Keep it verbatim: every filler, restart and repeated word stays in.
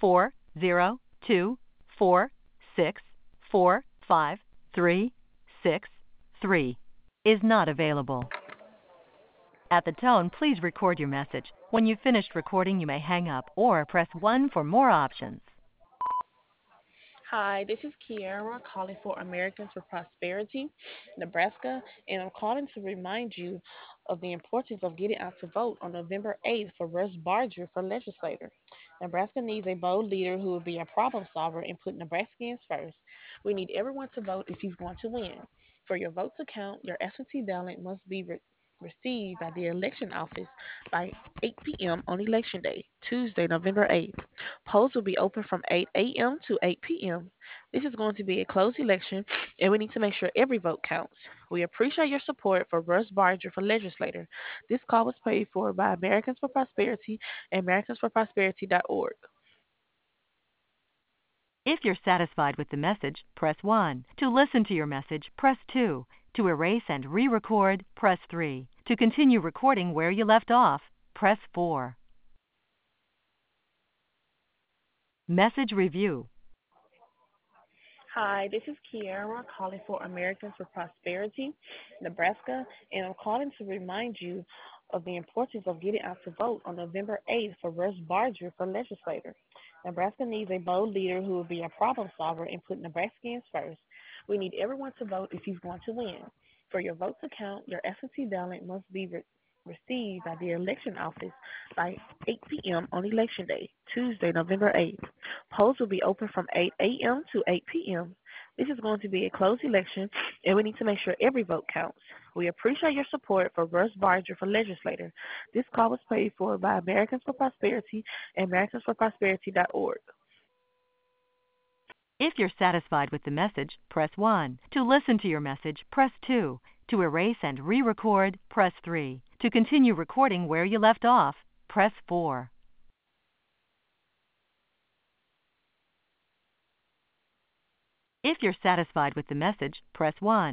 four zero two four six four five three six three is not available. At the tone, please record your message. When you've finished recording, you may hang up or press one for more options. Hi, this is Kiara calling for Americans for Prosperity, Nebraska, and I'm calling to remind you of the importance of getting out to vote on November eighth for Russ Barger for legislator. Nebraska needs a bold leader who will be a problem solver and put Nebraskans first. We need everyone to vote if he's going to win. For your vote to count, your absentee ballot must be re- received by the election office by eight p.m. on Election Day, Tuesday, November eighth. Polls will be open from eight a.m. to eight p.m. This is going to be a closed election, and we need to make sure every vote counts. We appreciate your support for Russ Barger for legislator. This call was paid for by Americans for Prosperity and Americans for Prosperity dot org. If you're satisfied with the message, press one. To listen to your message, press two. To erase and re-record, press three. To continue recording where you left off, press four. Message review. Hi, this is Kiara calling for Americans for Prosperity, Nebraska, and I'm calling to remind you of the importance of getting out to vote on November eighth for Russ Barger for legislator. Nebraska needs a bold leader who will be a problem solver and put Nebraskans first. We need everyone to vote if he's going to win. For your vote to count, your absentee ballot must be re- received by the election office by eight p.m. on Election Day, Tuesday, November eighth. Polls will be open from eight a.m. to eight p.m. This is going to be a closed election, and we need to make sure every vote counts. We appreciate your support for Russ Barger for legislator. This call was paid for by Americans for Prosperity and Americans for Prosperity dot org. If you're satisfied with the message, press one. To listen to your message, press two. To erase and re-record, press three. To continue recording where you left off, press four. If you're satisfied with the message, press one.